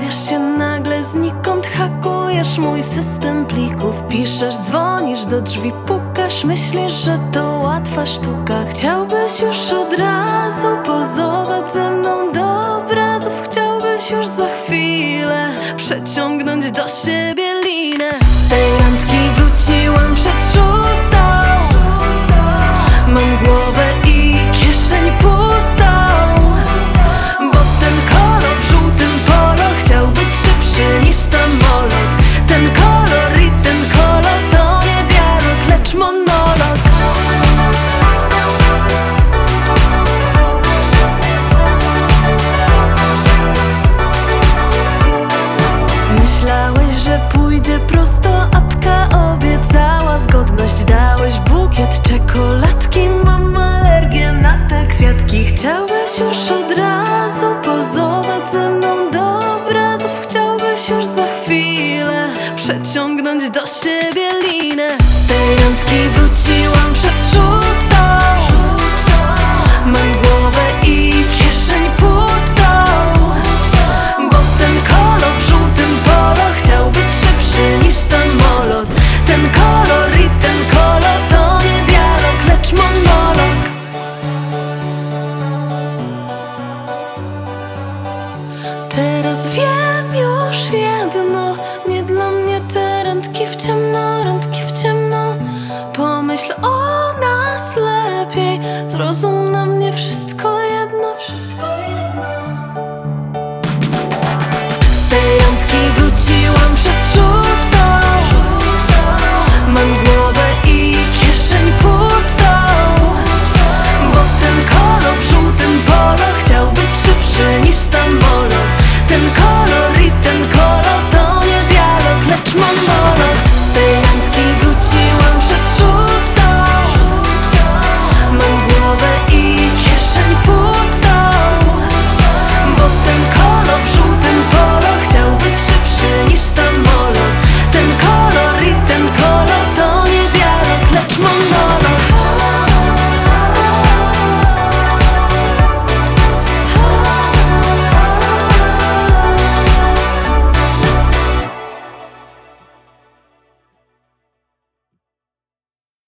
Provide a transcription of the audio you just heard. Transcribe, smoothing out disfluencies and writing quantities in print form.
Pojawiasz się nagle znikąd, hakujesz mój system plików. Piszesz, dzwonisz do drzwi, pukasz, myślisz, że to łatwa sztuka. Chciałbyś już od razu pozować ze mną do obrazów. Chciałbyś już za chwilę przeciągnąć do siebie linę. Z tej randki wróciłam przed 6. Mam głowę i kieszeń pustą, bo ten kolor w żółtym polo chciał być szybszy niż samolot. Ten kolor i ten kolor to nie dialog, lecz monolog. Myślałeś, że pójdzie prosto, apka obiecała zgodność. Dałeś bukiet czekoladki, mam alergię na te kwiatki. Chciałbyś już od razu pozować ze mną do obrazów. Chciałbyś już za chwilę przeciągnąć do siebie linę. Z tej randki wróciłam przed 6. Mam głowę i kieszeń pustą, bo ten kolor w żółtym polo chciał być szybszy niż samolot. Ten kolor i ten kolor to nie dialog, lecz monolog. Teraz wiem już jedno, nie dla mnie te randki w ciemno, randki w ciemno. Pomyśl o nas lepiej, zrozum na mnie wszystko jedno, wszystko jedno.